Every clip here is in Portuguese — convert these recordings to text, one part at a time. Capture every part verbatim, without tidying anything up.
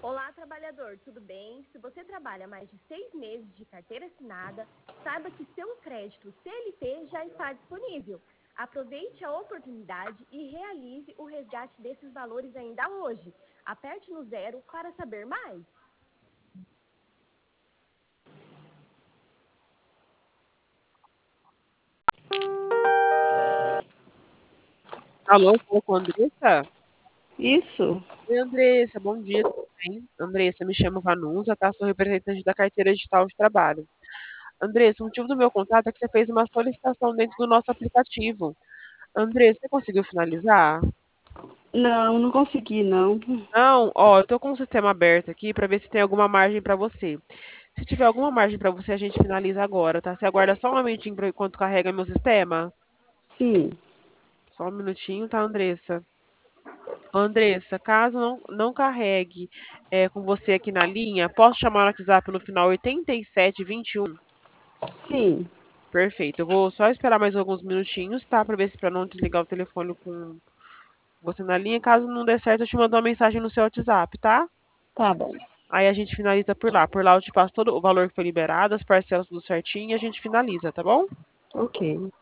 Olá, trabalhador, tudo bem? Se você trabalha mais de seis meses de carteira assinada, saiba que seu crédito C L T já está disponível. Aproveite a oportunidade e realize o resgate desses valores ainda hoje. Aperte no zero para saber mais. Alô, fala com a Andressa? Isso, Oi, Andressa, bom dia, tudo bem? Andressa, me chamo Vanusa, tá? Sou representante da carteira digital de trabalho. Andressa, o motivo do meu contato é que você fez uma solicitação dentro do nosso aplicativo. Andressa, você conseguiu finalizar? não, não consegui, não. Não, ó, eu tô com o sistema aberto aqui para ver se tem alguma margem para você. Se tiver alguma margem para você, a gente finaliza agora, tá? Você aguarda só um momentinho pra- enquanto carrega meu sistema? Sim, Só um minutinho, tá, Andressa? Andressa, caso não, não carregue é, com você aqui na linha, posso chamar no WhatsApp no final oitenta e sete vinte e um? sim, Perfeito. Eu vou só esperar mais alguns minutinhos, tá? Pra ver se para não desligar o telefone com você na linha. Caso não dê certo, eu te mando uma mensagem no seu WhatsApp, tá? tá bom. Aí a gente finaliza por lá. Por lá eu te passo todo o valor que foi liberado, as parcelas tudo certinho e a gente finaliza, tá bom? Ok,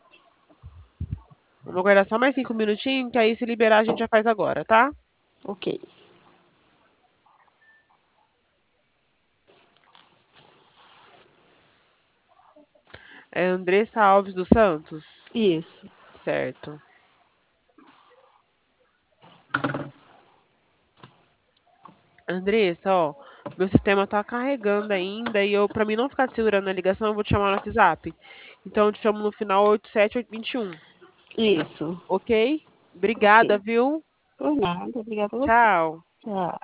Vamos aguardar só mais cinco minutinhos, que aí se liberar a gente já faz agora, tá? ok. É Andressa Alves dos Santos? Isso. Certo. Andressa, ó, meu sistema tá carregando ainda e eu, para mim não ficar segurando a ligação, eu vou te chamar no WhatsApp. Então eu te chamo no final oitenta e sete vinte e um, Isso. ok? Obrigada, Ok. viu? Por nada, obrigada a você. Tchau. Tchau.